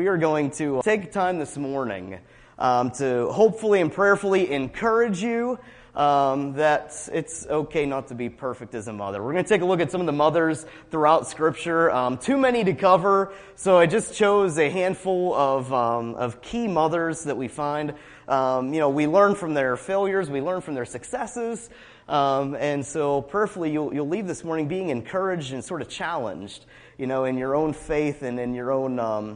we are going to take time this morning to hopefully and prayerfully encourage you that it's okay not to be perfect as a mother. We're going to take a look at some of the mothers throughout Scripture. Too many to cover, so I just chose a handful of key mothers that we find. We learn from their failures, we learn from their successes, and so prayerfully you'll leave this morning being encouraged and sort of challenged, in your own faith and in your own,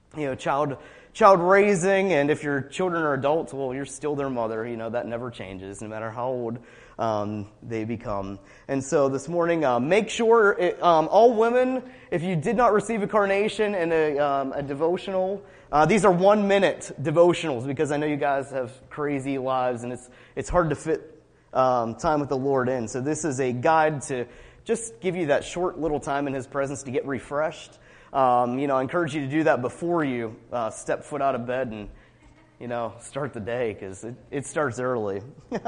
child raising. And if your children are adults, well, you're still their mother. That never changes, no matter how old they become. And so this morning, make sure all women, if you did not receive a carnation and a devotional, these are 1-minute devotionals because I know you guys have crazy lives and it's hard to fit time with the Lord in. So this is a guide to just give you that short little time in His presence to get refreshed. I encourage you to do that before you step foot out of bed and, start the day because it starts early.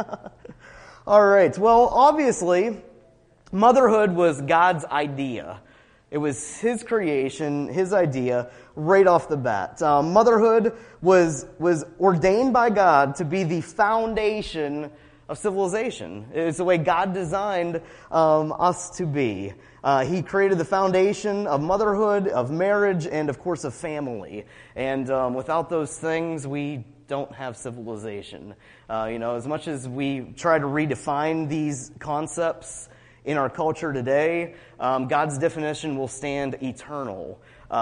All right. Well, obviously, motherhood was God's idea. It was His creation, His idea, right off the bat. Motherhood was ordained by God to be the foundation of civilization. It's the way God designed us to be. He created the foundation of motherhood, of marriage, and of course of family. And without those things, we don't have civilization. As much as we try to redefine these concepts in our culture today, God's definition will stand eternal.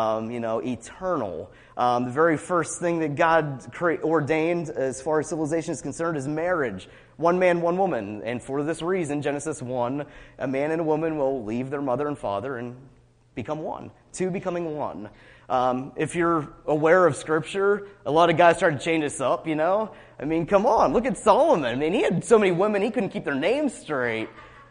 Eternal. The very first thing that God ordained as far as civilization is concerned is marriage. One man, one woman. And for this reason, Genesis 1, a man and a woman will leave their mother and father and become one. Two becoming one. If you're aware of Scripture, a lot of guys try to change this up, come on, look at Solomon. He had so many women, he couldn't keep their names straight.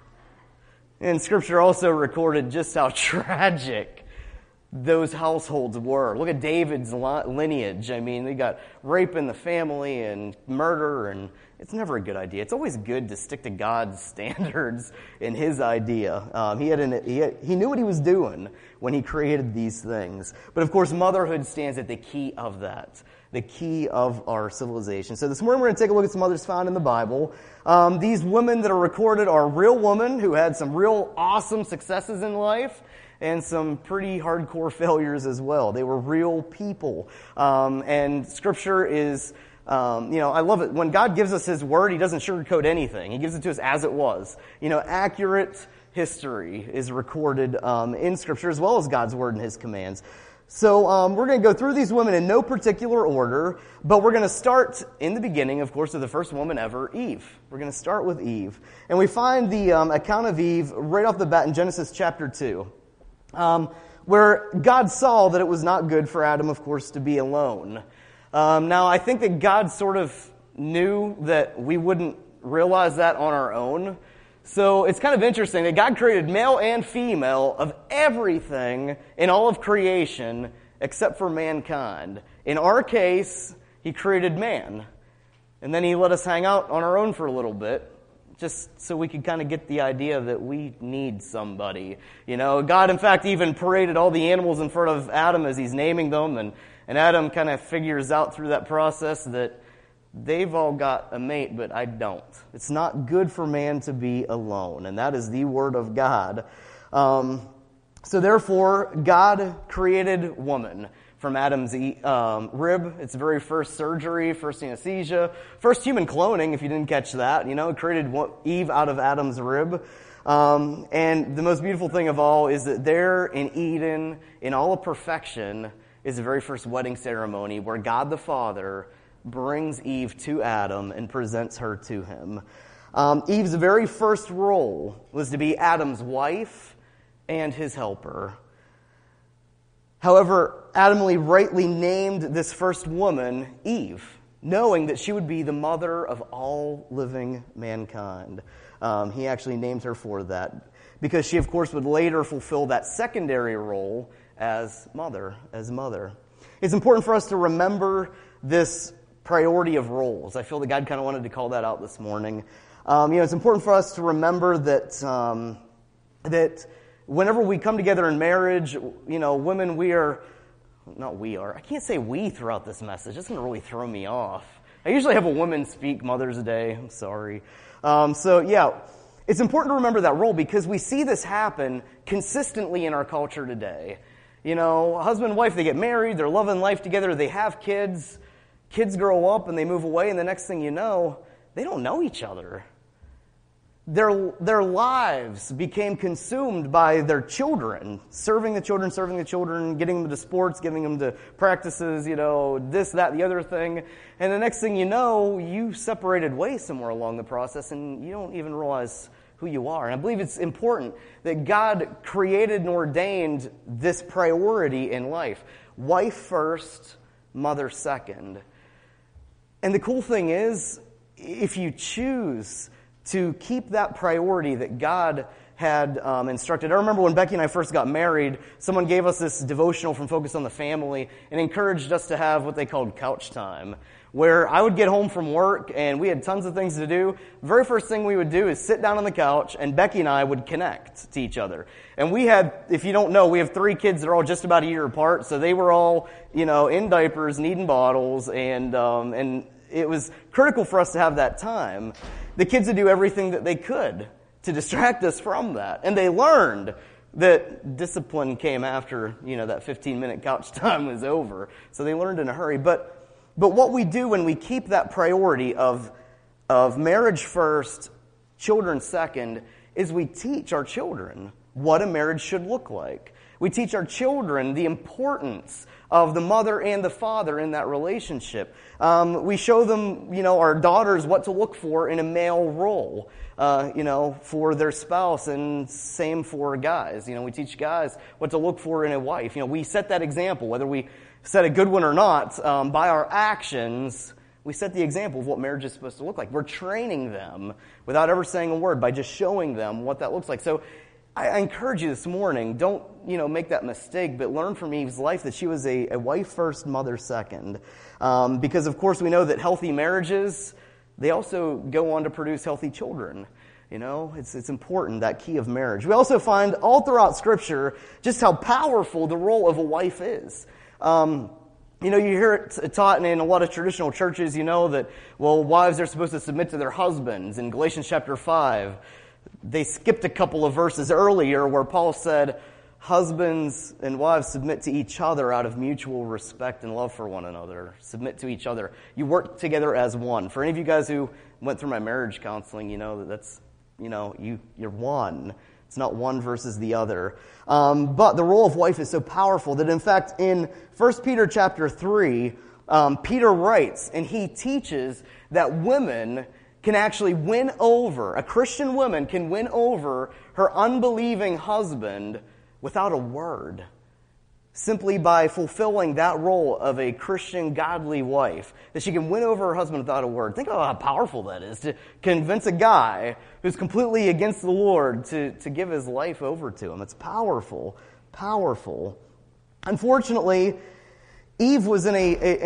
And Scripture also recorded just how tragic those households were. Look at David's lineage. They got rape in the family and murder, and it's never a good idea. It's always good to stick to God's standards and His idea. He knew what He was doing when He created these things. But of course, motherhood stands at the key of that, the key of our civilization. So this morning we're going to take a look at some mothers found in the Bible. These women that are recorded are real women who had some real awesome successes in life and some pretty hardcore failures as well. They were real people. And Scripture is, I love it. When God gives us His Word, He doesn't sugarcoat anything. He gives it to us as it was. Accurate history is recorded in Scripture as well as God's Word and His commands. So we're going to go through these women in no particular order, but we're going to start in the beginning, of course, of the first woman ever, Eve. We're going to start with Eve. And we find the account of Eve right off the bat in Genesis chapter 2. Where God saw that it was not good for Adam, of course, to be alone. Now, I think that God sort of knew that we wouldn't realize that on our own. So it's kind of interesting that God created male and female of everything in all of creation except for mankind. In our case, He created man. And then He let us hang out on our own for a little bit, just so we could kind of get the idea that we need somebody. God, in fact, even paraded all the animals in front of Adam as He's naming them, and Adam kind of figures out through that process that they've all got a mate, but I don't. It's not good for man to be alone, and that is the Word of God. So therefore, God created woman from Adam's rib. It's the very first surgery, first anesthesia, first human cloning, if you didn't catch that. It created Eve out of Adam's rib. And the most beautiful thing of all is that there in Eden, in all of perfection, is the very first wedding ceremony where God the Father brings Eve to Adam and presents her to him. Eve's very first role was to be Adam's wife and his helper. However, Adam rightly named this first woman Eve, knowing that she would be the mother of all living mankind. He actually named her for that, because she, of course, would later fulfill that secondary role as mother. It's important for us to remember this priority of roles. I feel that God kind of wanted to call that out this morning. It's important for us to remember that whenever we come together in marriage, women, we are not we are. I can't say we throughout this message. It's going to really throw me off. I usually have a woman speak Mother's Day. I'm sorry. It's important to remember that role because we see this happen consistently in our culture today. You know, husband and wife, they get married, they're loving life together, they have kids. Kids grow up and they move away, and the next thing you know, they don't know each other. Their lives became consumed by their children, serving the children, getting them to sports, getting them to practices, this, that, the other thing. And the next thing you know, you separated ways somewhere along the process, and you don't even realize who you are. And I believe it's important that God created and ordained this priority in life. Wife first, mother second. And the cool thing is, if you choose to keep that priority that God had instructed. I remember when Becky and I first got married, someone gave us this devotional from Focus on the Family and encouraged us to have what they called couch time, where I would get home from work and we had tons of things to do. The very first thing we would do is sit down on the couch and Becky and I would connect to each other. And we had, if you don't know, we have 3 kids that are all just about a year apart, so they were all, in diapers, needing bottles, and it was critical for us to have that time. The kids would do everything that they could to distract us from that. And they learned that discipline came after, that 15-minute couch time was over. So they learned in a hurry. But what we do when we keep that priority of marriage first, children second, is we teach our children what a marriage should look like. We teach our children the importance of the mother and the father in that relationship. We show them, our daughters what to look for in a male role, for their spouse, and same for guys. We teach guys what to look for in a wife. We set that example, whether we set a good one or not, by our actions. We set the example of what marriage is supposed to look like. We're training them without ever saying a word, by just showing them what that looks like. So I encourage you this morning, don't, make that mistake, but learn from Eve's life that she was a wife first, mother second. Because, of course, we know that healthy marriages, they also go on to produce healthy children. It's important, that key of marriage. We also find all throughout Scripture just how powerful the role of a wife is. You hear it taught in a lot of traditional churches, that, wives are supposed to submit to their husbands. In Galatians chapter 5, they skipped a couple of verses earlier where Paul said, husbands and wives submit to each other out of mutual respect and love for one another. Submit to each other. You work together as one. For any of you guys who went through my marriage counseling, that's, you're one. It's not one versus the other. But the role of wife is so powerful that, in fact, in 1 Peter chapter 3, Peter writes, and he teaches that women can actually win over, a Christian woman can win over her unbelieving husband without a word, simply by fulfilling that role of a Christian, godly wife, that she can win over her husband without a word. Think about how powerful that is, to convince a guy who's completely against the Lord to give his life over to him. It's powerful, powerful. Unfortunately, Eve was in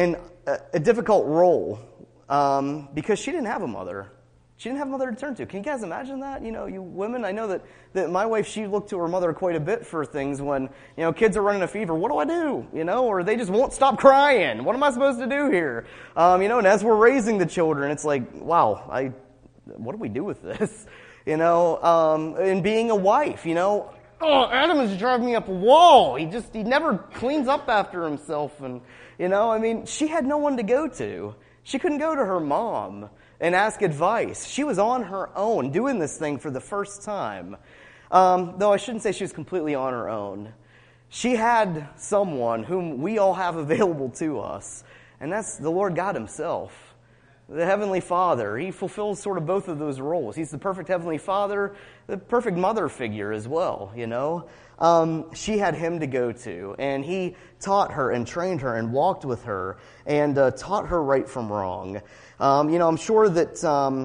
a difficult role because she didn't have a mother. She didn't have a mother to turn to. Can you guys imagine that? You women, I know that my wife, she looked to her mother quite a bit for things when, kids are running a fever. What do I do? Or they just won't stop crying. What am I supposed to do here? And as we're raising the children, it's like, wow, what do we do with this? And being a wife, Adam is driving me up a wall. He never cleans up after himself. And, she had no one to go to. She couldn't go to her mom and ask advice. She was on her own doing this thing for the first time. Though I shouldn't say she was completely on her own. She had someone whom we all have available to us, and that's the Lord God himself, the Heavenly Father. He fulfills sort of both of those roles. He's the perfect Heavenly Father, the perfect mother figure as well, She had him to go to, and he taught her and trained her and walked with her and taught her right from wrong. I'm sure that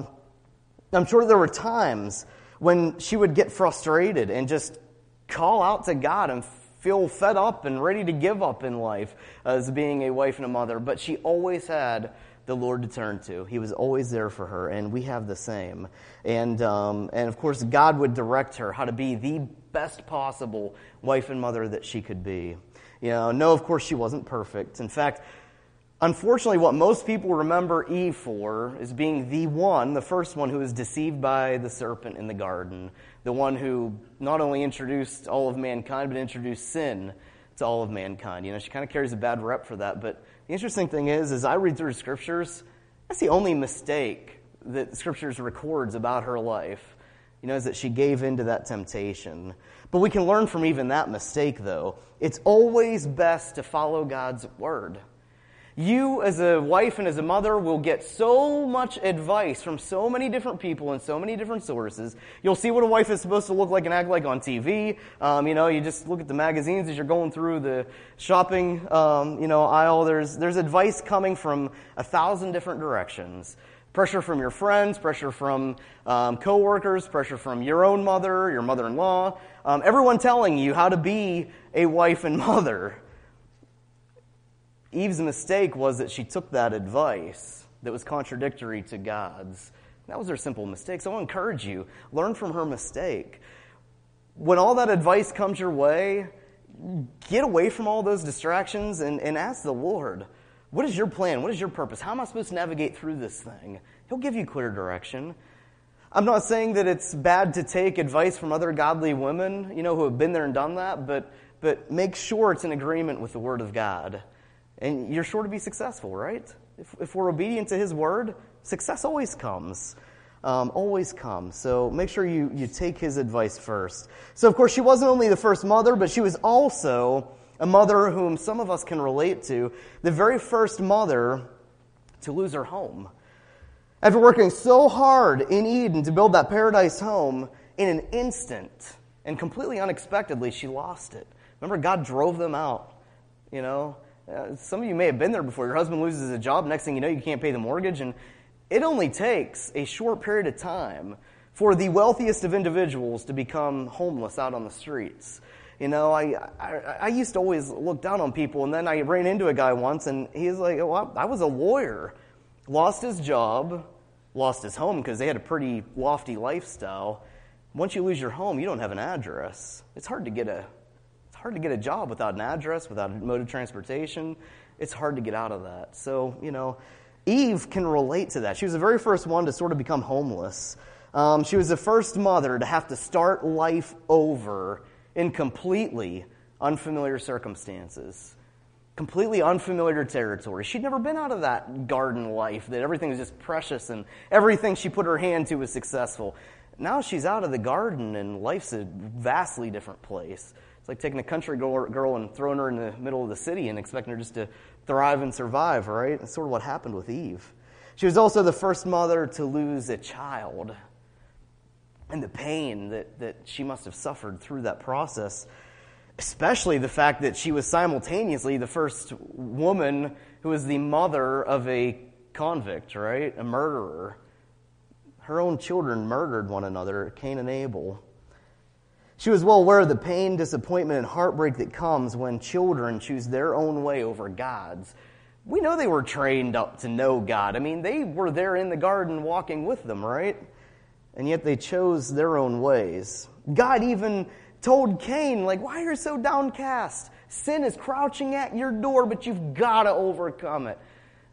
there were times when she would get frustrated and just call out to God and feel fed up and ready to give up in life as being a wife and a mother. But she always had the Lord to turn to. He was always there for her, and we have the same. And of course, God would direct her how to be the best possible wife and mother that she could be. No, of course she wasn't perfect. In fact, unfortunately, what most people remember Eve for is being the first one who was deceived by the serpent in the garden, the one who not only introduced all of mankind, but introduced sin to all of mankind. She kind of carries a bad rep for that. But the interesting thing is, as I read through Scriptures, that's the only mistake that Scriptures records about her life, is that she gave in to that temptation. But we can learn from even that mistake, though. It's always best to follow God's word. You, as a wife and as a mother, will get so much advice from so many different people and so many different sources. You'll see what a wife is supposed to look like and act like on TV. You just look at the magazines as you're going through the shopping, aisle. There's advice coming from 1,000 different directions. Pressure from your friends, pressure from coworkers, pressure from your own mother, your mother-in-law. Everyone telling you how to be a wife and mother. Eve's mistake was that she took that advice that was contradictory to God's. That was her simple mistake. So I want to encourage you, learn from her mistake. When all that advice comes your way, get away from all those distractions and ask the Lord, what is your plan? What is your purpose? How am I supposed to navigate through this thing? He'll give you clear direction. I'm not saying that it's bad to take advice from other godly women, who have been there and done that, but make sure it's in agreement with the Word of God. And you're sure to be successful, right? If we're obedient to His Word, success always comes. Always comes. So make sure you take His advice first. So, of course, she wasn't only the first mother, but she was also a mother whom some of us can relate to, the very first mother to lose her home. After working so hard in Eden to build that paradise home, in an instant and completely unexpectedly, she lost it. Remember, God drove them out, Some of you may have been there before. Your husband loses a job. Next thing you know, you can't pay the mortgage. And it only takes a short period of time for the wealthiest of individuals to become homeless out on the streets. I used to always look down on people, and then I ran into a guy once, and he's like, I was a lawyer. Lost his job, lost his home because they had a pretty lofty lifestyle. Once you lose your home, you don't have an address. It's hard to get a job without an address, without a mode of transportation. It's hard to get out of that. So, Eve can relate to that. She was the very first one to sort of become homeless. She was the first mother to have to start life over in completely unfamiliar circumstances, completely unfamiliar territory. She'd never been out of that garden life, that everything was just precious and everything she put her hand to was successful. Now she's out of the garden and life's a vastly different place. It's like taking a country girl and throwing her in the middle of the city and expecting her just to thrive and survive, right? That's sort of what happened with Eve. She was also the first mother to lose a child. And the pain that she must have suffered through that process, especially the fact that she was simultaneously the first woman who was the mother of a convict, right? A murderer. Her own children murdered one another, Cain and Abel. She was well aware of the pain, disappointment, and heartbreak that comes when children choose their own way over God's. We know they were trained up to know God. They were there in the garden walking with them, right? And yet they chose their own ways. God even told Cain, why are you so downcast? Sin is crouching at your door, but you've got to overcome it.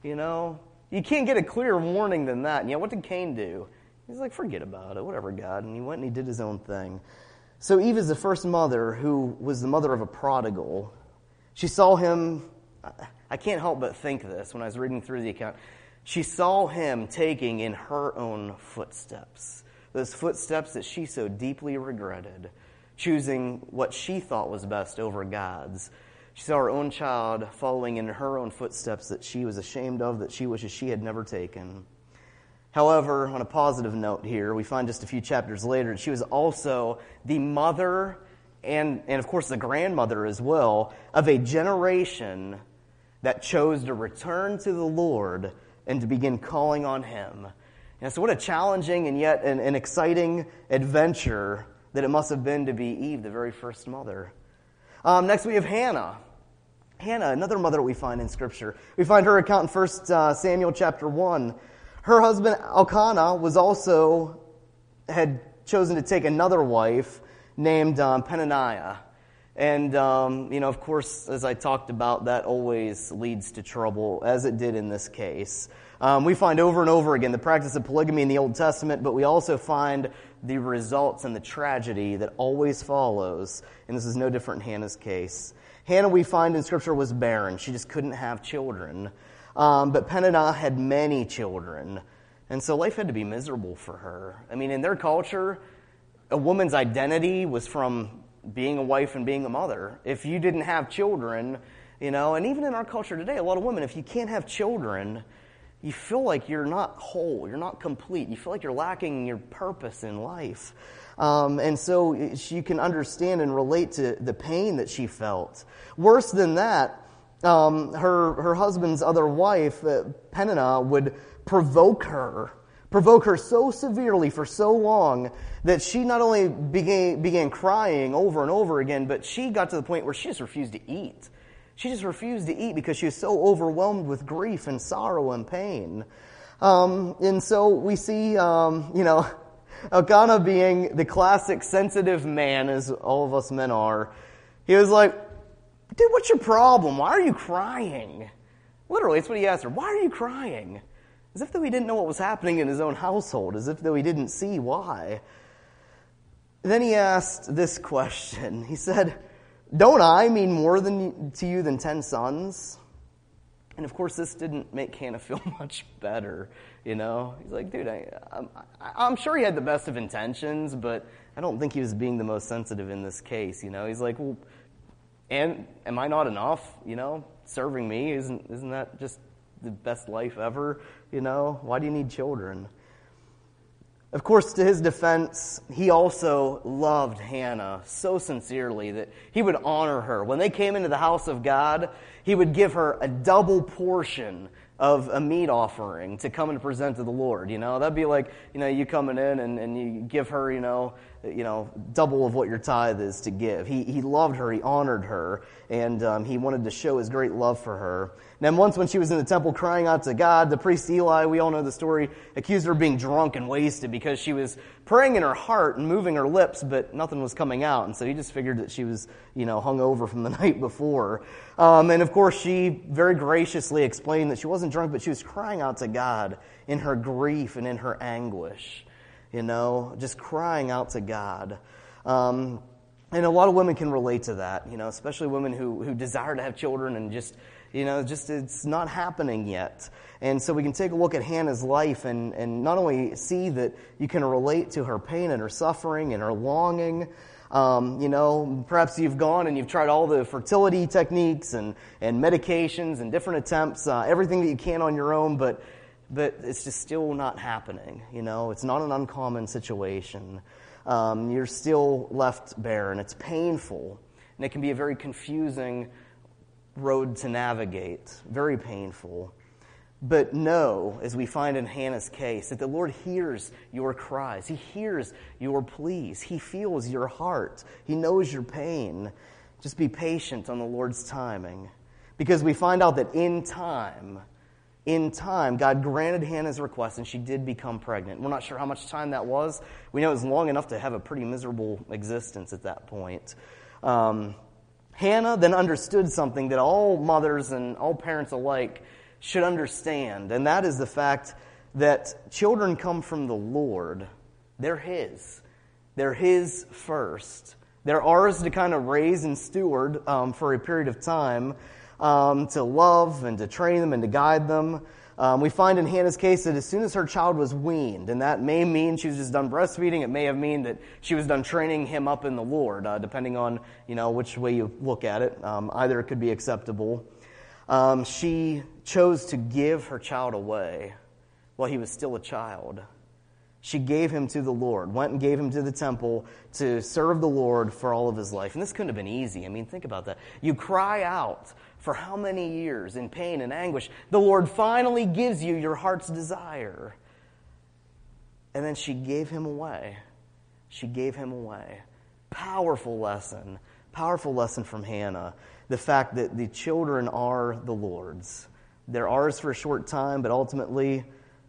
You can't get a clearer warning than that. And yet what did Cain do? He's like, forget about it, whatever, God. And he went and he did his own thing. So Eve is the first mother who was the mother of a prodigal. She saw him, I can't help but think this when I was reading through the account. She saw him taking in her own footsteps. Those footsteps that she so deeply regretted, choosing what she thought was best over God's. She saw her own child following in her own footsteps that she was ashamed of, that she wishes she had never taken. However, on a positive note here, we find just a few chapters later, she was also the mother and of course the grandmother as well of a generation that chose to return to the Lord and to begin calling on Him. And so what a challenging and yet an exciting adventure that it must have been to be Eve, the very first mother. Next we have Hannah. Hannah, another mother we find in Scripture. We find her account in 1 Samuel chapter 1. Her husband Elkanah had chosen to take another wife named Peninnah. And, of course, as I talked about, that always leads to trouble, as it did in this case. We find over and over again the practice of polygamy in the Old Testament, but we also find the results and the tragedy that always follows. And this is no different in Hannah's case. Hannah, we find in Scripture, was barren. She just couldn't have children. But Peninnah had many children. And so life had to be miserable for her. I mean, in their culture, a woman's identity was from being a wife and being a mother. If you didn't have children, and even in our culture today, a lot of women, if you can't have children, you feel like you're not whole, you're not complete. You feel like you're lacking your purpose in life. And so you can understand and relate to the pain that she felt. Worse than that, her husband's other wife, Peninnah, would provoke her so severely for so long that she not only began crying over and over again, but she got to the point where she just refused to eat. She just refused to eat because she was so overwhelmed with grief and sorrow and pain. And so we see, Elkanah being the classic sensitive man, as all of us men are. He was like, dude, what's your problem? Why are you crying? Literally, that's what he asked her. Why are you crying? As if though he didn't know what was happening in his own household, as if though he didn't see why. Then he asked this question. He said, don't I mean more to you than 10 sons? And of course, this didn't make Hannah feel much better, He's like, dude, I'm sure he had the best of intentions, but I don't think he was being the most sensitive in this case, He's like, well, and am I not enough, Serving me, isn't that just the best life ever, Why do you need children? Of course, to his defense, he also loved Hannah so sincerely that he would honor her. When they came into the house of God, he would give her a double portion of a meat offering to come and present to the Lord. That'd be like, you coming in and you give her, double of what your tithe is to give. He loved her, he honored her, and he wanted to show his great love for her. And then once when she was in the temple crying out to God, the priest Eli, we all know the story, accused her of being drunk and wasted because she was praying in her heart and moving her lips, but nothing was coming out. And so he just figured that she was, hung over from the night before. And of course, she very graciously explained that she wasn't drunk, but she was crying out to God in her grief and in her anguish. Just crying out to God. And a lot of women can relate to that, especially women who desire to have children and just it's not happening yet. And so we can take a look at Hannah's life and not only see that you can relate to her pain and her suffering and her longing. Perhaps you've gone and you've tried all the fertility techniques and medications and different attempts, everything that you can on your own, but it's just still not happening. It's not an uncommon situation. You're still left barren. It's painful, and it can be a very confusing road to navigate, very painful. But know, as we find in Hannah's case, that the Lord hears your cries. He hears your pleas. He feels your heart. He knows your pain. Just be patient on the Lord's timing. Because we find out that in time, God granted Hannah's request, and she did become pregnant. We're not sure how much time that was. We know it was long enough to have a pretty miserable existence at that point. Hannah then understood something that all mothers and all parents alike should understand, and that is the fact that children come from the Lord. They're His. They're His first. They're ours to kind of raise and steward for a period of time, to love and to train them and to guide them. We find in Hannah's case that as soon as her child was weaned, and that may mean she was just done breastfeeding, it may have mean that she was done training him up in the Lord, depending on which way you look at it. Either it could be acceptable. She chose to give her child away while he was still a child. She gave him to the Lord, went and gave him to the temple to serve the Lord for all of his life. And this couldn't have been easy. I mean, think about that. You cry out for how many years in pain and anguish. The Lord finally gives you your heart's desire. And then she gave him away. She gave him away. Powerful lesson from Hannah. The fact that the children are the Lord's. They're ours for a short time, but ultimately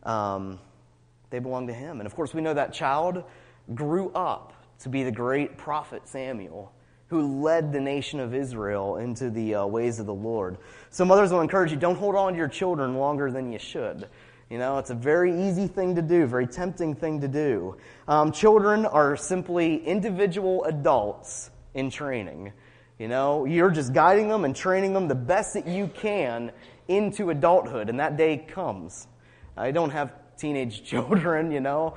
they belong to Him. And of course, we know that child grew up to be the great prophet Samuel. who led the nation of Israel into the ways of the Lord. So mothers will encourage you, don't hold on to your children longer than you should. You know, it's a very easy thing to do, very tempting thing to do. Children are simply individual adults in training. You know, you're just guiding them and training them the best that you can into adulthood, and that day comes. I don't have teenage children, you know.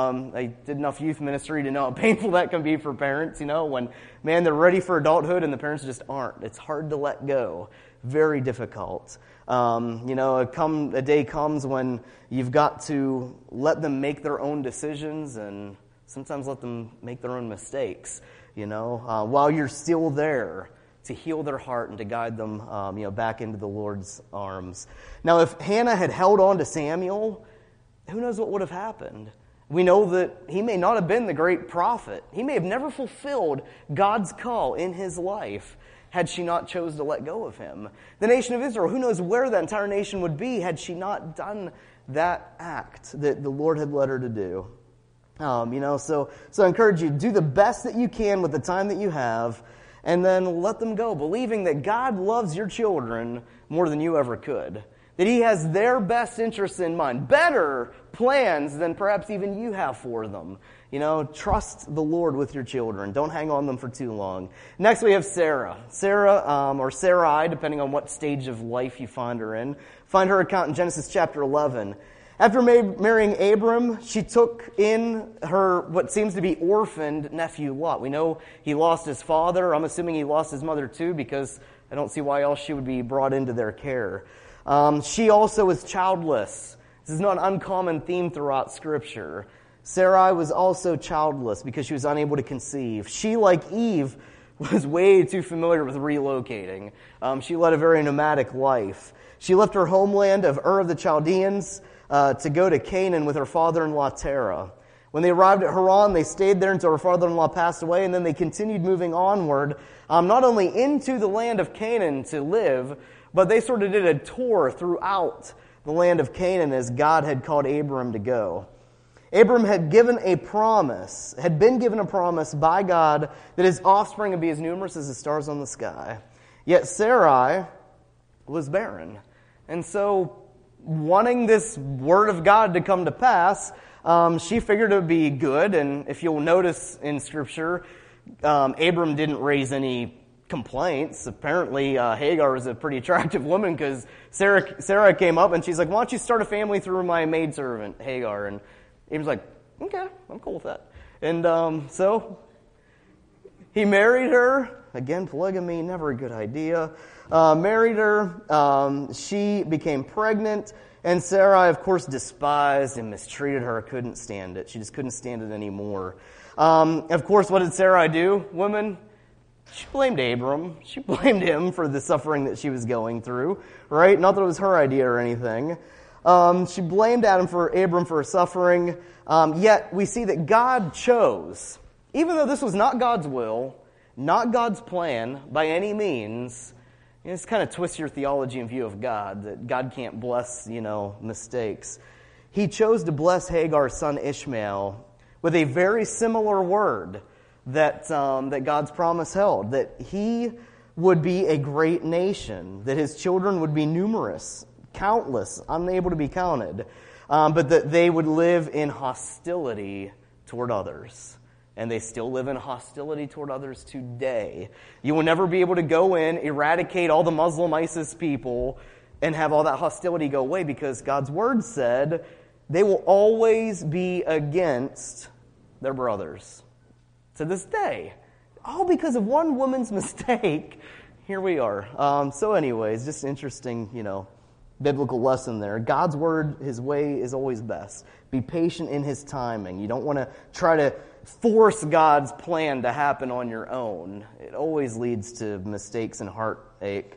I did enough youth ministry to know how painful that can be for parents, you know, when, man, they're ready for adulthood and the parents just aren't. It's hard to let go. Very difficult. You know, a day comes when you've got to let them make their own decisions and sometimes let them make their own mistakes, you know, while you're still there to heal their heart and to guide them, you know, back into the Lord's arms. Now, if Hannah had held on to Samuel, who knows what would have happened? We know that he may not have been the great prophet. He may have never fulfilled God's call in his life had she not chose to let go of him. The nation of Israel, who knows where that entire nation would be had she not done that act that the Lord had led her to do. You know, so I encourage you, do the best that you can with the time that you have, and then let them go, believing that God loves your children more than you ever could. That he has their best interests in mind, better plans than perhaps even you have for them. You know, trust the Lord with your children. Don't hang on them for too long. Next we have Sarah. Sarah, or Sarai, depending on what stage of life you find her in. Find her account in Genesis chapter 11. After marrying Abram, she took in her what seems to be orphaned nephew Lot. We know he lost his father. I'm assuming he lost his mother too, because I don't see why else she would be brought into their care. She also was childless. This is not an uncommon theme throughout Scripture. Sarai was also childless because she was unable to conceive. She, like Eve, was way too familiar with relocating. She led a very nomadic life. She left her homeland of Ur of the Chaldeans to go to Canaan with her father-in-law Terah. When they arrived at Haran, they stayed there until her father-in-law passed away, and then they continued moving onward, not only into the land of Canaan to live, but they sort of did a tour throughout the land of Canaan as God had called Abram to go. Abram had been given a promise by God that his offspring would be as numerous as the stars on the sky. Yet Sarai was barren. And so, wanting this word of God to come to pass, she figured it would be good. And if you'll notice in Scripture, Abram didn't raise any complaints. Apparently, Hagar was a pretty attractive woman because Sarah came up and she's like, why don't you start a family through my maidservant, Hagar? And Abram's like, okay, I'm cool with that. And so he married her. Again, polygamy, never a good idea. Married her. She became pregnant. And Sarai, of course, despised and mistreated her, couldn't stand it. She just couldn't stand it anymore. Of course, what did Sarai do, women? She blamed Abram. She blamed him for the suffering that she was going through, right? Not that it was her idea or anything. She blamed Abram for her suffering. Yet we see that God chose, even though this was not God's will, not God's plan by any means. You know, this kind of twists your theology and view of God, that God can't bless, mistakes. He chose to bless Hagar's son Ishmael with a very similar word that God's promise held, that he would be a great nation, that his children would be numerous, countless, unable to be counted, but that they would live in hostility toward others. And they still live in hostility toward others today. You will never be able to go in, eradicate all the Muslim ISIS people, and have all that hostility go away, because God's word said they will always be against their brothers. To this day, all because of one woman's mistake, here we are. So anyways, just an interesting, biblical lesson there. God's word, his way is always best. Be patient in his timing. You don't want to try to force God's plan to happen on your own. It always leads to mistakes and heartache.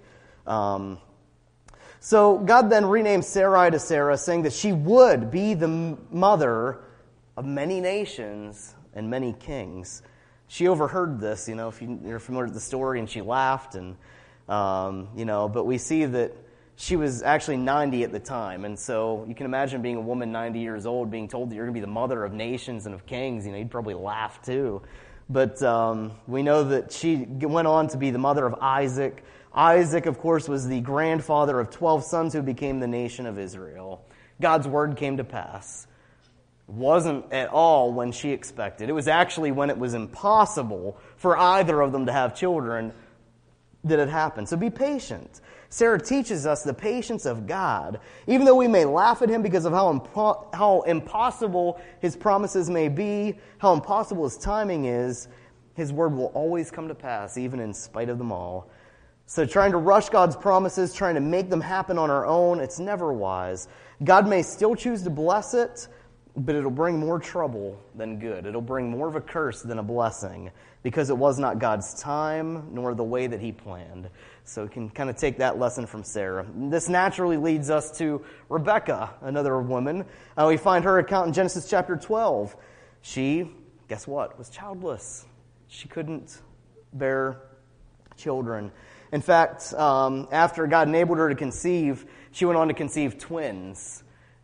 So God then renamed Sarai to Sarah, saying that she would be the mother of many nations and many kings. She overheard this, if you're familiar with the story, and she laughed, and but we see that she was actually 90 at the time, and so you can imagine being a woman 90 years old, being told that you're going to be the mother of nations and of kings. You'd probably laugh too. But we know that she went on to be the mother of Isaac. Isaac, of course, was the grandfather of 12 sons who became the nation of Israel. God's word came to pass. It wasn't at all when she expected. It was actually when it was impossible for either of them to have children that it happened. So be patient. Sarah teaches us the patience of God. Even though we may laugh at him because of how impossible his promises may be, how impossible his timing is, his word will always come to pass, even in spite of them all. So trying to rush God's promises, trying to make them happen on our own, it's never wise. God may still choose to bless it, but it'll bring more trouble than good. It'll bring more of a curse than a blessing, because it was not God's time nor the way that he planned. So we can kind of take that lesson from Sarah. This naturally leads us to Rebekah, another woman. We find her account in Genesis chapter 12. She, guess what, was childless. She couldn't bear children. In fact, after God enabled her to conceive, she went on to conceive twins,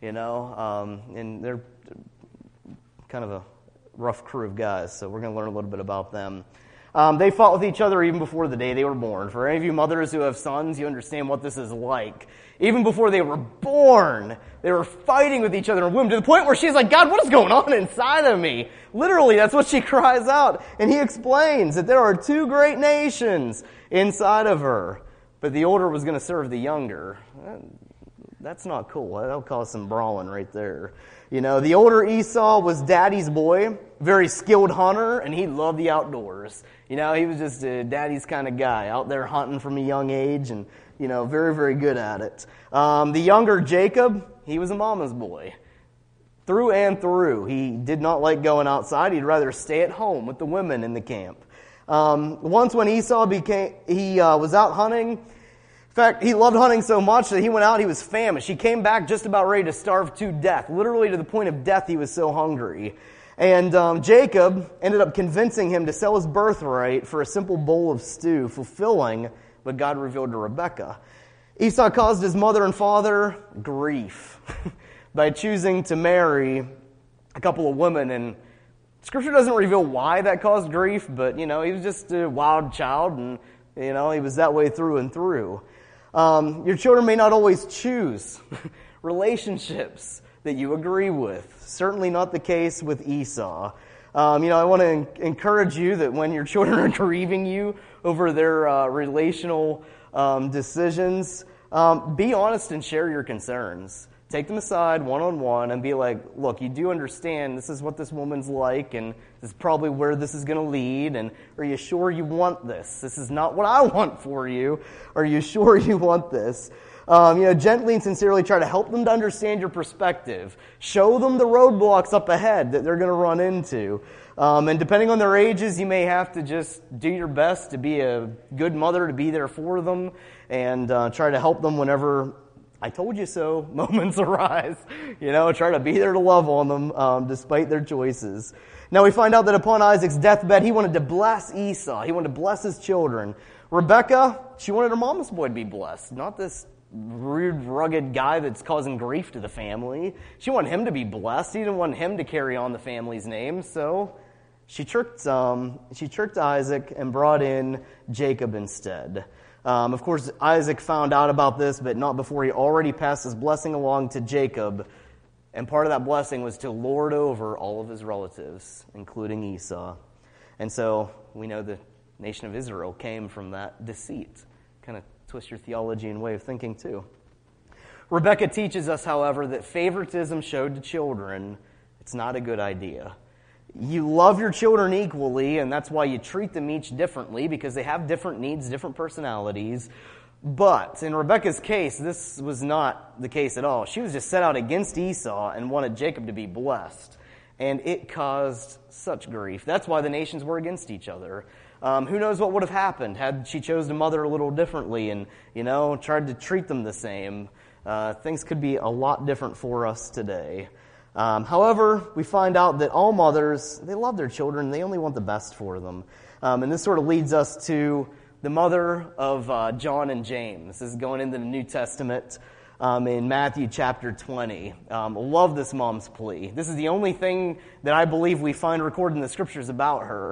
and they're kind of a rough crew of guys, so we're going to learn a little bit about them. They fought with each other even before the day they were born. For any of you mothers who have sons, you understand what this is like. Even before they were born, they were fighting with each other in the womb, to the point where she's like, God, what is going on inside of me? Literally, that's what she cries out. And he explains that there are two great nations inside of her, but the older was going to serve the younger. That's not cool. That'll cause some brawling right there. The older Esau was daddy's boy, very skilled hunter, and he loved the outdoors. He was just a daddy's kind of guy, out there hunting from a young age, and, very, very good at it. The younger Jacob, he was a mama's boy. Through and through. He did not like going outside. He'd rather stay at home with the women in the camp. Once when Esau was out hunting, in fact, he loved hunting so much that he went out, he was famished. He came back just about ready to starve to death. Literally to the point of death, he was so hungry. And Jacob ended up convincing him to sell his birthright for a simple bowl of stew, fulfilling what God revealed to Rebekah. Esau caused his mother and father grief by choosing to marry a couple of women. And Scripture doesn't reveal why that caused grief, but, he was just a wild child, and, he was that way through and through. Your children may not always choose relationships that you agree with. Certainly not the case with Esau. I want to encourage you that when your children are grieving you over their relational decisions, be honest and share your concerns. Take them aside one-on-one and be like, look, you do understand this is what this woman's like, and this is probably where this is going to lead, and are you sure you want this? This is not what I want for you. Are you sure you want this? Gently and sincerely try to help them to understand your perspective. Show them the roadblocks up ahead that they're going to run into. And depending on their ages, you may have to just do your best to be a good mother, to be there for them, and try to help them whenever I told you so moments arise. Try to be there to love on them despite their choices. Now we find out that upon Isaac's deathbed, he wanted to bless Esau. He wanted to bless his children. Rebekah, she wanted her mama's boy to be blessed, not this rude, rugged guy that's causing grief to the family. She wanted him to be blessed. She didn't want him to carry on the family's name, so she tricked Isaac and brought in Jacob instead. Of course, Isaac found out about this, but not before he already passed his blessing along to Jacob. And part of that blessing was to lord over all of his relatives, including Esau. And so we know the nation of Israel came from that deceit. Kind of twist your theology and way of thinking too. Rebekah teaches us, however, that favoritism showed to children, it's not a good idea. You love your children equally, and that's why you treat them each differently, because they have different needs, different personalities. But in Rebekah's case, this was not the case at all. She was just set out against Esau and wanted Jacob to be blessed. And it caused such grief. That's why the nations were against each other. Who knows what would have happened had she chose to mother a little differently and, tried to treat them the same. Things could be a lot different for us today. However, we find out that all mothers, they love their children. They only want the best for them. And this sort of leads us to the mother of John and James. This is going into the New Testament in Matthew chapter 20. Love this mom's plea. This is the only thing that I believe we find recorded in the Scriptures about her.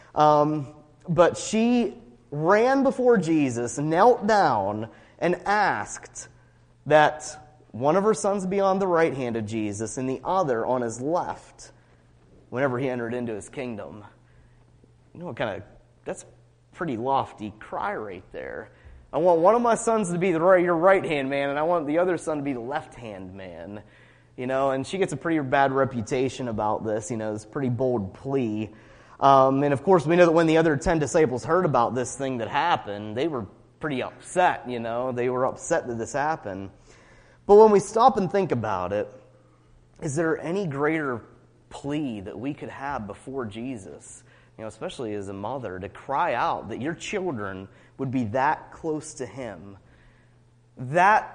But she ran before Jesus, knelt down, and asked that one of her sons be on the right hand of Jesus and the other on his left whenever he entered into his kingdom. You know, that's a pretty lofty cry right there. I want one of my sons to be your right-hand man, and I want the other son to be the left-hand man. You know, and she gets a pretty bad reputation about this. You know, it's a pretty bold plea. And of course, we know that when the other 10 disciples heard about this thing that happened, they were pretty upset, you know. They were upset that this happened. But when we stop and think about it, is there any greater plea that we could have before Jesus, you know, especially as a mother, to cry out that your children would be that close to him, that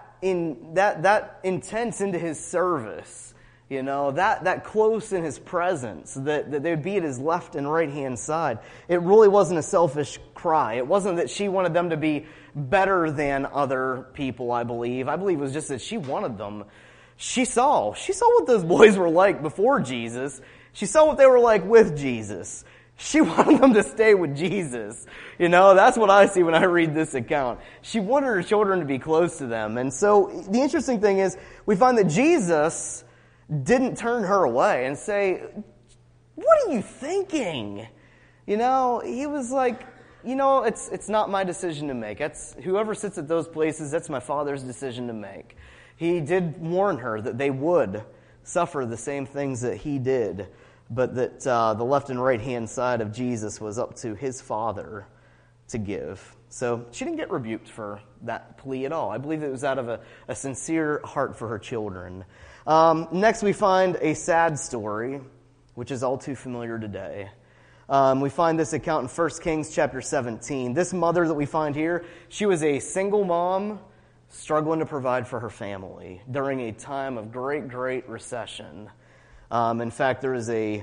intense into his service, you know, that close in his presence, that they would be at his left and right hand side. It really wasn't a selfish cry. It wasn't that she wanted them to be better than other people, I believe. I believe it was just that she wanted them. She saw what those boys were like before Jesus. She saw what they were like with Jesus. She wanted them to stay with Jesus. You know, that's what I see when I read this account. She wanted her children to be close to them. And so the interesting thing is we find that Jesus didn't turn her away and say, "What are you thinking?" You know, he was like, you know, it's not my decision to make. That's whoever sits at those places, that's my Father's decision to make. He did warn her that they would suffer the same things that he did, but that the left and right hand side of Jesus was up to his Father to give. So she didn't get rebuked for that plea at all. I believe it was out of a sincere heart for her children. Next we find a sad story, which is all too familiar today. We find this account in 1 Kings chapter 17. This mother that we find here, she was a single mom struggling to provide for her family during a time of great, great recession. In fact, there was a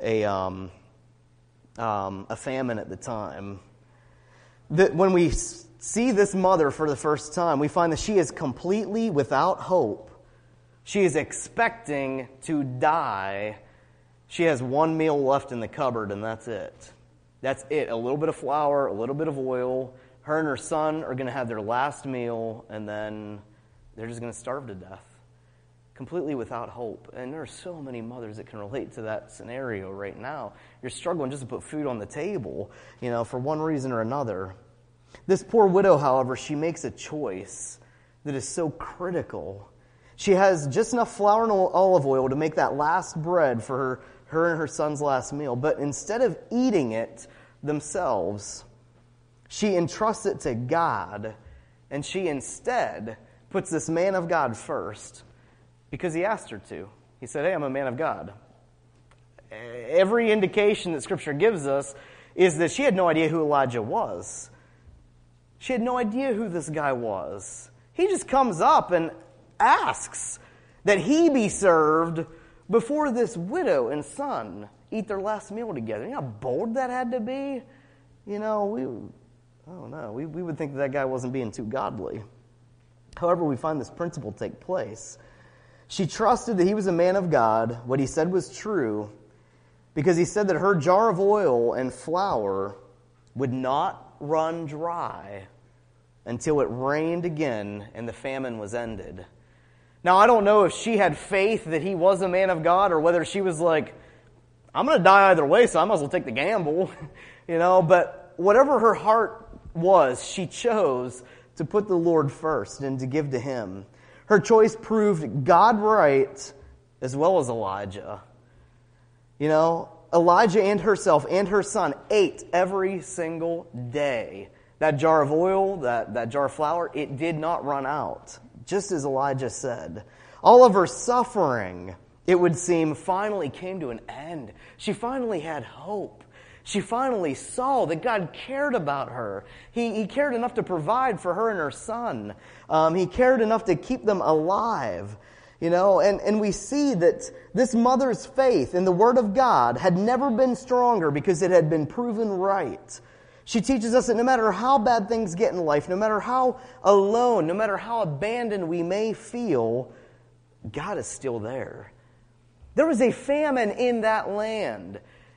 famine at the time. That when we see this mother for the first time, we find that she is completely without hope. She is expecting to die. She has one meal left in the cupboard, and that's it. That's it. A little bit of flour, a little bit of oil. Her and her son are going to have their last meal, and then they're just going to starve to death. Completely without hope. And there are so many mothers that can relate to that scenario right now. You're struggling just to put food on the table, you know, for one reason or another. This poor widow, however, she makes a choice that is so critical. She has just enough flour and olive oil to make that last bread for her and her son's last meal. But instead of eating it themselves, she entrusts it to God, and she instead puts this man of God first because he asked her to. He said, "Hey, I'm a man of God." Every indication that Scripture gives us is that she had no idea who Elijah was. She had no idea who this guy was. He just comes up and asks that he be served before this widow and son eat their last meal together. You know how bold that had to be? You know, we would think that guy wasn't being too godly. However, we find this principle take place. She trusted that he was a man of God. What he said was true, because he said that her jar of oil and flour would not run dry until it rained again and the famine was ended. Now, I don't know if she had faith that he was a man of God, or whether she was like, I'm going to die either way, so I might as well take the gamble. You know, but whatever her heart was, she chose to put the Lord first and to give to him. Her choice proved God right as well as Elijah. You know, Elijah and herself and her son ate every single day. That jar of oil, that jar of flour, it did not run out, just as Elijah said. All of her suffering, it would seem, finally came to an end. She finally had hope. She finally saw that God cared about her. He cared enough to provide for her and her son. He cared enough to keep them alive. You know, and we see that this mother's faith in the Word of God had never been stronger because it had been proven right. She teaches us that no matter how bad things get in life, no matter how alone, no matter how abandoned we may feel, God is still there. There was a famine in that land.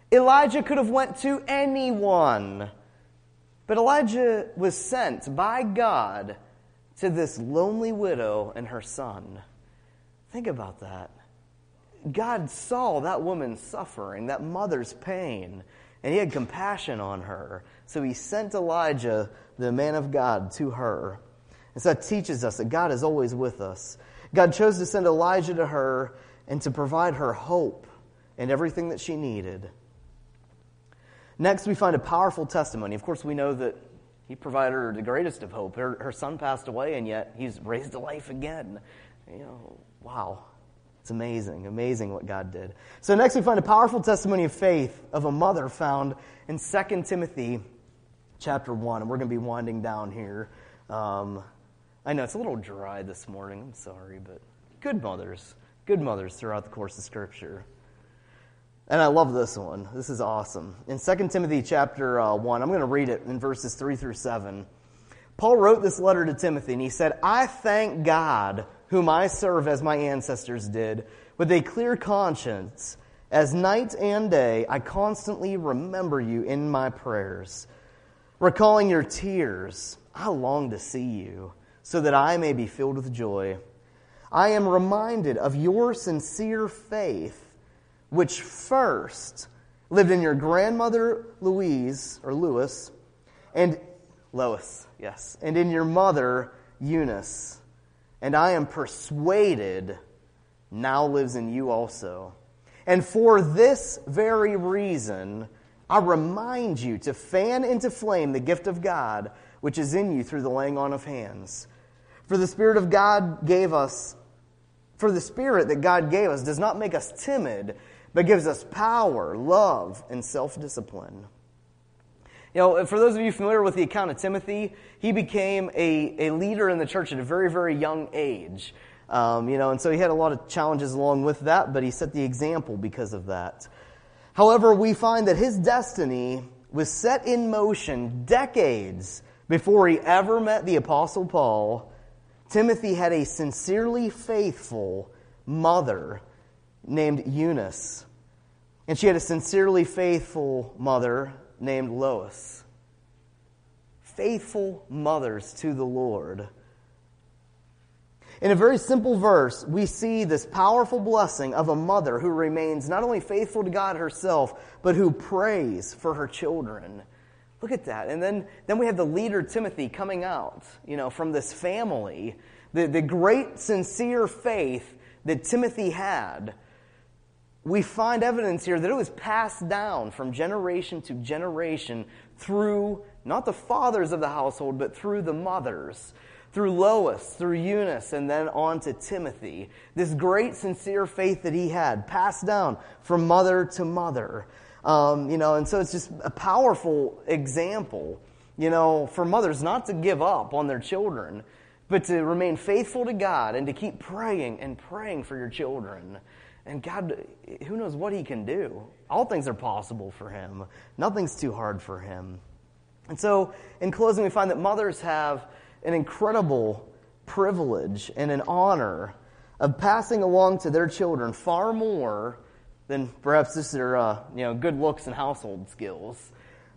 Elijah could have went to anyone. But Elijah was sent by God to this lonely widow and her son. Think about that. God saw that woman's suffering, that mother's pain, and he had compassion on her. So he sent Elijah, the man of God, to her. And so that teaches us that God is always with us. God chose to send Elijah to her and to provide her hope and everything that she needed. Next, we find a powerful testimony. Of course, we know that he provided her the greatest of hope. Her son passed away, and yet he's raised to life again. Wow. It's amazing what God did. So next we find a powerful testimony of faith of a mother found in 2 Timothy chapter 1. And we're going to be winding down here. I know it's a little dry this morning. I'm sorry, but good mothers throughout the course of Scripture. And I love this one. This is awesome. In 2 Timothy chapter 1, I'm going to read it in verses 3 through 7. Paul wrote this letter to Timothy, and he said, I thank God, whom I serve as my ancestors did, with a clear conscience. As night and day, I constantly remember you in my prayers. Recalling your tears, I long to see you, so that I may be filled with joy. I am reminded of your sincere faith, which first lived in your grandmother Lois, and in your mother Eunice. And I am persuaded now lives in you also. And for this very reason, I remind you to fan into flame the gift of God, which is in you through the laying on of hands. For the Spirit that God gave us does not make us timid, but gives us power, love, and self-discipline. For those of you familiar with the account of Timothy, he became a leader in the church at a very, very young age. And so he had a lot of challenges along with that, but he set the example because of that. However, we find that his destiny was set in motion decades before he ever met the Apostle Paul. Timothy had a sincerely faithful mother named Eunice, and she had a sincerely faithful mother named Lois. Faithful mothers to the Lord. In a very simple verse, we see this powerful blessing of a mother who remains not only faithful to God herself, but who prays for her children. Look at that. And then we have the leader Timothy coming out, from this family. The great sincere faith that Timothy had. We find evidence here that it was passed down from generation to generation through not the fathers of the household, but through the mothers, through Lois, through Eunice, and then on to Timothy. This great sincere faith that he had, passed down from mother to mother. And so it's just a powerful example, for mothers not to give up on their children, but to remain faithful to God and to keep praying and praying for your children. And God, who knows what he can do? All things are possible for him. Nothing's too hard for him. And so, in closing, we find that mothers have an incredible privilege and an honor of passing along to their children far more than perhaps just their good looks and household skills.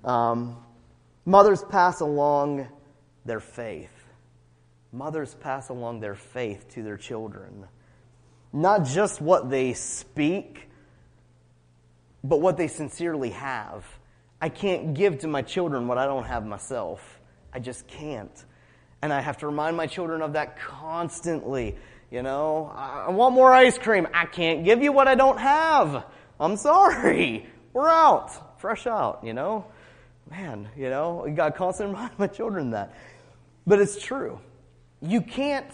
Mothers pass along their faith. Mothers pass along their faith to their children. Not just what they speak, but what they sincerely have. I can't give to my children what I don't have myself. I just can't. And I have to remind my children of that constantly. I want more ice cream. I can't give you what I don't have. I'm sorry. We're out. Fresh out, Man, you got to constantly remind my children that. But it's true. You can't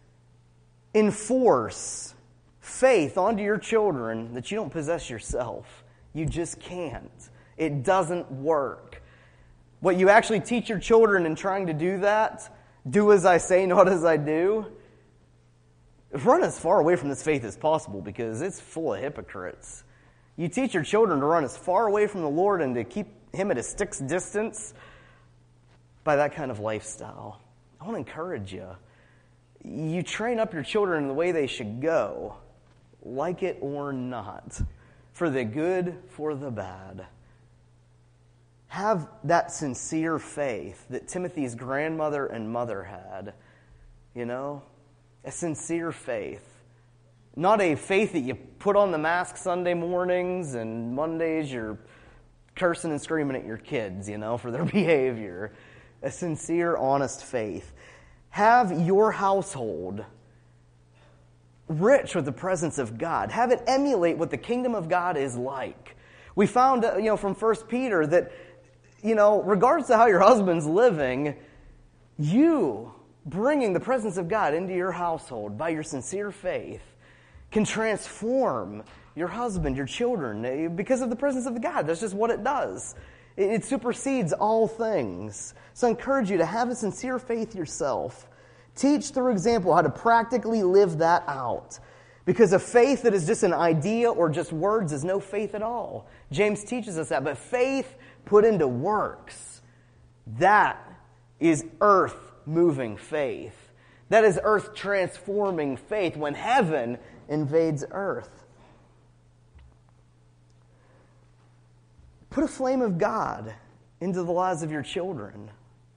enforce faith onto your children that you don't possess yourself. You just can't. It doesn't work. What you actually teach your children in trying to do that, do as I say, not as I do, run as far away from this faith as possible because it's full of hypocrites. You teach your children to run as far away from the Lord and to keep him at a stick's distance by that kind of lifestyle. I want to encourage you. You train up your children in the way they should go, like it or not. for the good, for the bad. Have that sincere faith that Timothy's grandmother and mother had. A sincere faith. Not a faith that you put on the mask Sunday mornings and Mondays you're cursing and screaming at your kids, for their behavior. A sincere, honest faith. Have your household rich with the presence of God. Have it emulate what the kingdom of God is like. We found, from 1 Peter that, regardless of how your husband's living, you bringing the presence of God into your household by your sincere faith can transform your husband, your children, because of the presence of God. That's just what it does. It supersedes all things. So I encourage you to have a sincere faith yourself. Teach through example how to practically live that out. Because a faith that is just an idea or just words is no faith at all. James teaches us that. But faith put into works, that is earth-moving faith. That is earth-transforming faith when heaven invades earth. Put a flame of God into the lives of your children.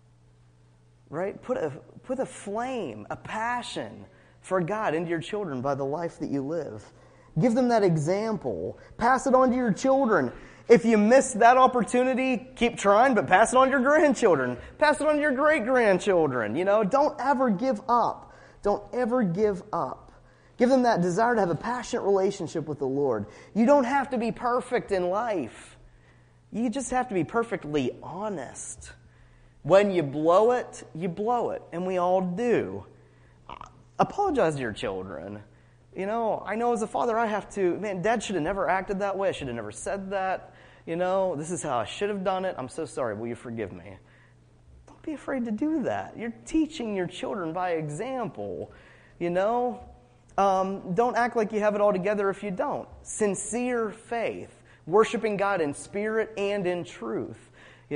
Right? Put a flame, a passion for God into your children by the life that you live. Give them that example. Pass it on to your children. If you miss that opportunity, keep trying, but pass it on to your grandchildren. Pass it on to your great-grandchildren. Don't ever give up. Don't ever give up. Give them that desire to have a passionate relationship with the Lord. You don't have to be perfect in life. You just have to be perfectly honest. When you blow it, and we all do. Apologize to your children. I know as a father I have to, Dad should have never acted that way. I should have never said that. This is how I should have done it. I'm so sorry. Will you forgive me? Don't be afraid to do that. You're teaching your children by example. Don't act like you have it all together if you don't. Sincere faith. Worshiping God in spirit and in truth.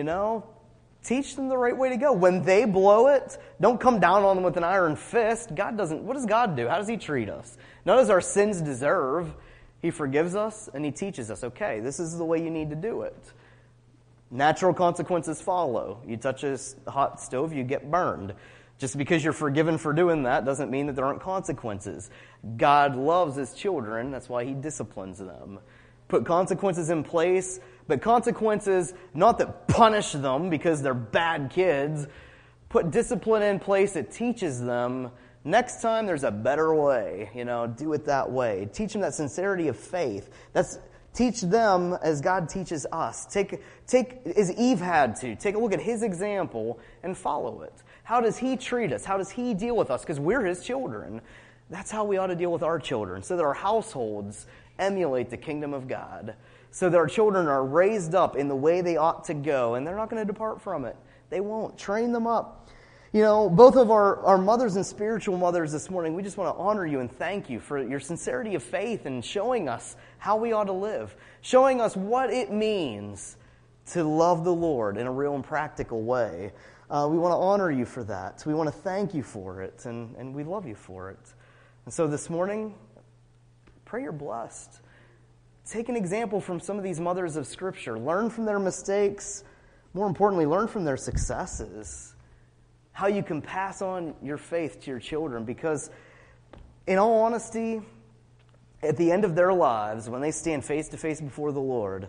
Teach them the right way to go. When they blow it, don't come down on them with an iron fist. What does God do? How does He treat us? Not as our sins deserve. He forgives us and He teaches us, okay, this is the way you need to do it. Natural consequences follow. You touch a hot stove, you get burned. Just because you're forgiven for doing that doesn't mean that there aren't consequences. God loves His children. That's why He disciplines them. Put consequences in place, but consequences not that punish them because they're bad kids. Put discipline in place that teaches them next time there's a better way. Do it that way. Teach them that sincerity of faith. Teach them as God teaches us. Take as Eve had to. Take a look at His example and follow it. How does He treat us? How does He deal with us? Because we're His children. That's how we ought to deal with our children, so that our households emulate the kingdom of God, so that our children are raised up in the way they ought to go, and they're not going to depart from it. They won't. Train them up. Both of our mothers and spiritual mothers this morning, we just want to honor you and thank you for your sincerity of faith and showing us how we ought to live, showing us what it means to love the Lord in a real and practical way. We want to honor you for that. We want to thank you for it, and we love you for it. And so this morning, pray you're blessed. Take an example from some of these mothers of Scripture. Learn from their mistakes. More importantly, learn from their successes. How you can pass on your faith to your children. Because, in all honesty, at the end of their lives, when they stand face to face before the Lord,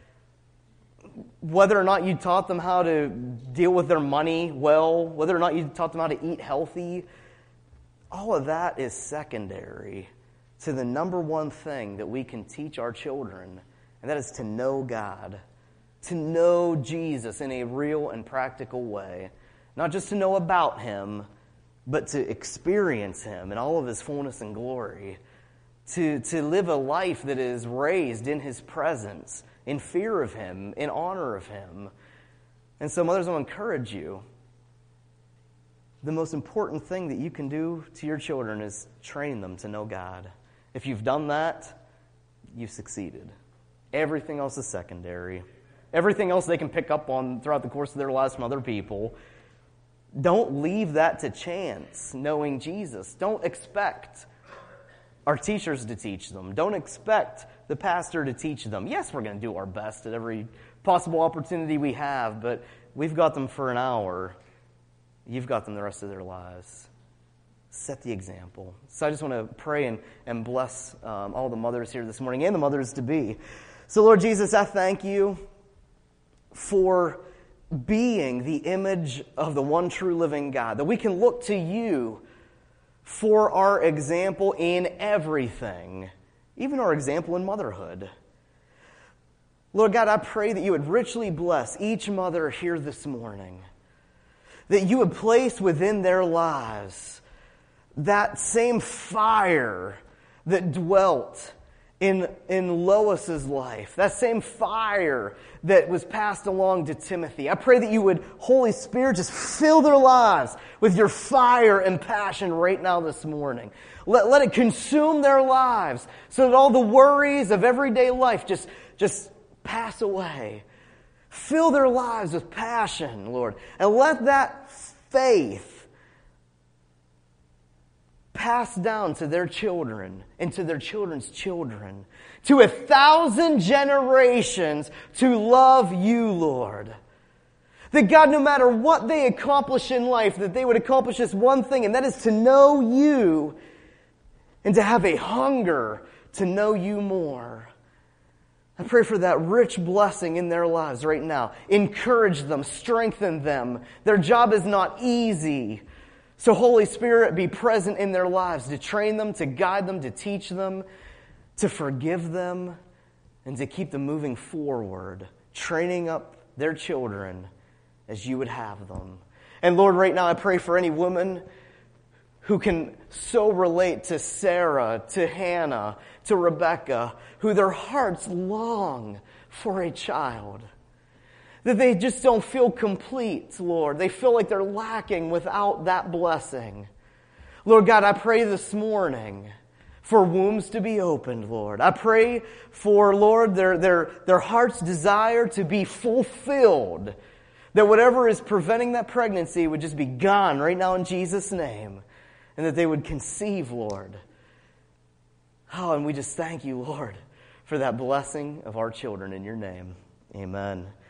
whether or not you taught them how to deal with their money well, whether or not you taught them how to eat healthy, all of that is secondary to the number one thing that we can teach our children, and that is to know God, to know Jesus in a real and practical way. Not just to know about Him, but to experience Him in all of His fullness and glory. To live a life that is raised in His presence, in fear of Him, in honor of Him. And so, mothers, I want to encourage you. The most important thing that you can do to your children is train them to know God. If you've done that, you've succeeded. Everything else is secondary. Everything else they can pick up on throughout the course of their lives from other people. Don't leave that to chance, knowing Jesus. Don't expect our teachers to teach them. Don't expect the pastor to teach them. Yes, we're going to do our best at every possible opportunity we have, but we've got them for an hour. You've got them the rest of their lives. Set the example. So I just want to pray and bless all the mothers here this morning and the mothers-to-be. So Lord Jesus, I thank you for being the image of the one true living God, that we can look to you for our example in everything, even our example in motherhood. Lord God, I pray that you would richly bless each mother here this morning, that you would place within their lives that same fire that dwelt in Lois's life, that same fire that was passed along to Timothy. I pray that you would, Holy Spirit, just fill their lives with your fire and passion right now this morning. Let it consume their lives so that all the worries of everyday life just pass away. Fill their lives with passion, Lord, and let that faith pass down to their children and to their children's children, to 1,000 generations to love you, Lord. That God, no matter what they accomplish in life, that they would accomplish this one thing, and that is to know you and to have a hunger to know you more. I pray for that rich blessing in their lives right now. Encourage them, strengthen them. Their job is not easy. So Holy Spirit, be present in their lives to train them, to guide them, to teach them, to forgive them, and to keep them moving forward, training up their children as you would have them. And Lord, right now I pray for any woman who can so relate to Sarah, to Hannah, to Rebecca, who their hearts long for a child. That they just don't feel complete, Lord. They feel like they're lacking without that blessing. Lord God, I pray this morning for wombs to be opened, Lord. I pray for, Lord, their heart's desire to be fulfilled. That whatever is preventing that pregnancy would just be gone right now in Jesus' name. And that they would conceive, Lord. Oh, and we just thank you, Lord, for that blessing of our children in your name. Amen.